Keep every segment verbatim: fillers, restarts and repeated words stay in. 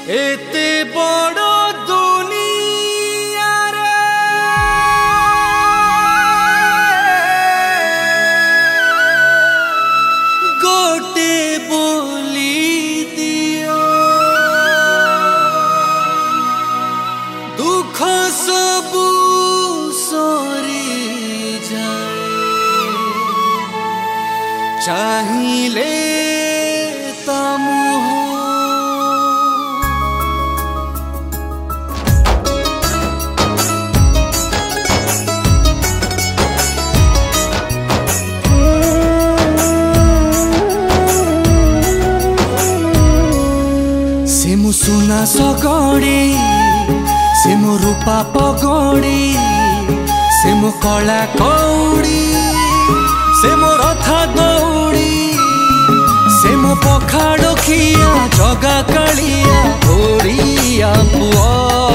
एते बड़ दुनिया रे गोटे बोली दियो दुख सबू सरी जाए चाहिए से मु सुना सगड़ी से मु रूपा पगड़ी से मु कला कौड़ी से मो रथा दौड़ी से मो पखाड़ खिया जगा कालिया ओरिया पुआ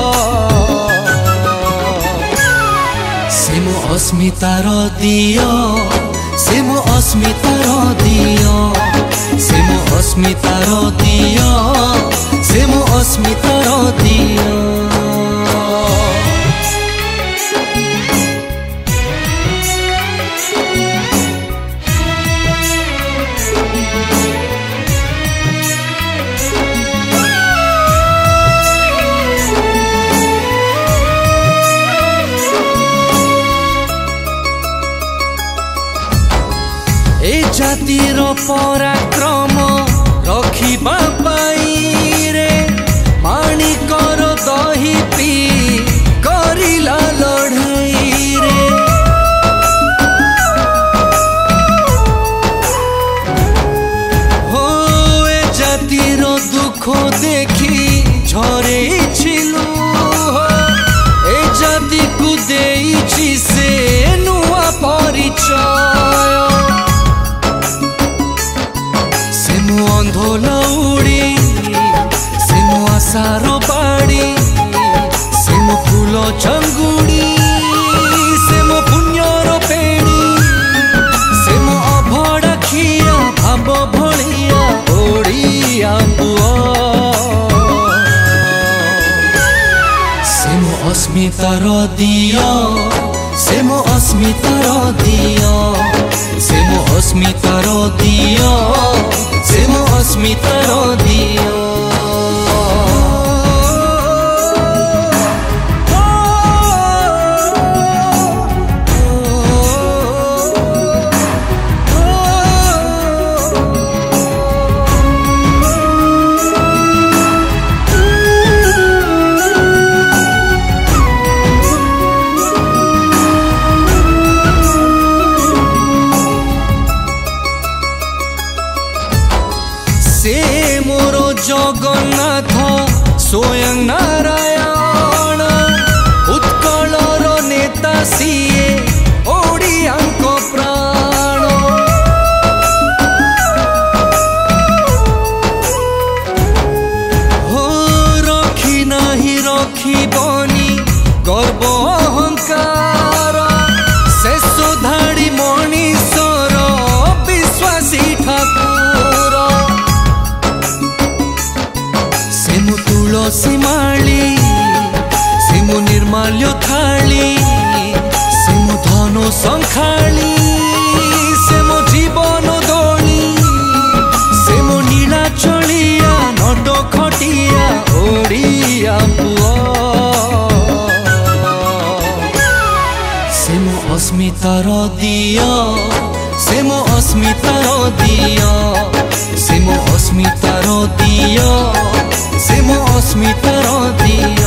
से मो अस्मितार दियो से मो अस्मितार दियो से मो अस्मितार दियो से मो अस्मितार दियो ए जातिर पराक्रम रखिबा पाई रे माणिकर दही पी करिला लड़ाई रे हो ए जातिर दुख देखी झरे छिलु ए जाति को देइछि से नुआ परिचय अंधोलौड़ी से मो आशार बाड़ी से मो फूल चंगुड़ी से मो पुण्यर पेड़ी से मो अभड़ा खिया भाव भलिया ओडिया पुआ से मो अस्मितार दियो से मो अस्मितार दियो से मो अस्मितार दियो से मो अस्मितार दियो से मोरो जगन्नाथ स्वयं नारायण उत्कलर नेता सीए ओडियांक प्राण हो रखी नाही रखी बनी गर्व अहंकार शेष धाड़ी मनीषर विश्वासी ठाकुर तुलसी माली से मो निर्माल्य थाली से मो धन संखाली से मो जीवन दोली से मो नीला चलिया नट खटिया ओडिया पुआ से मो अस्मितार दियो से मो अस्मितार दियो से मो अस्मितार दियो से मो अस्मितार दियो।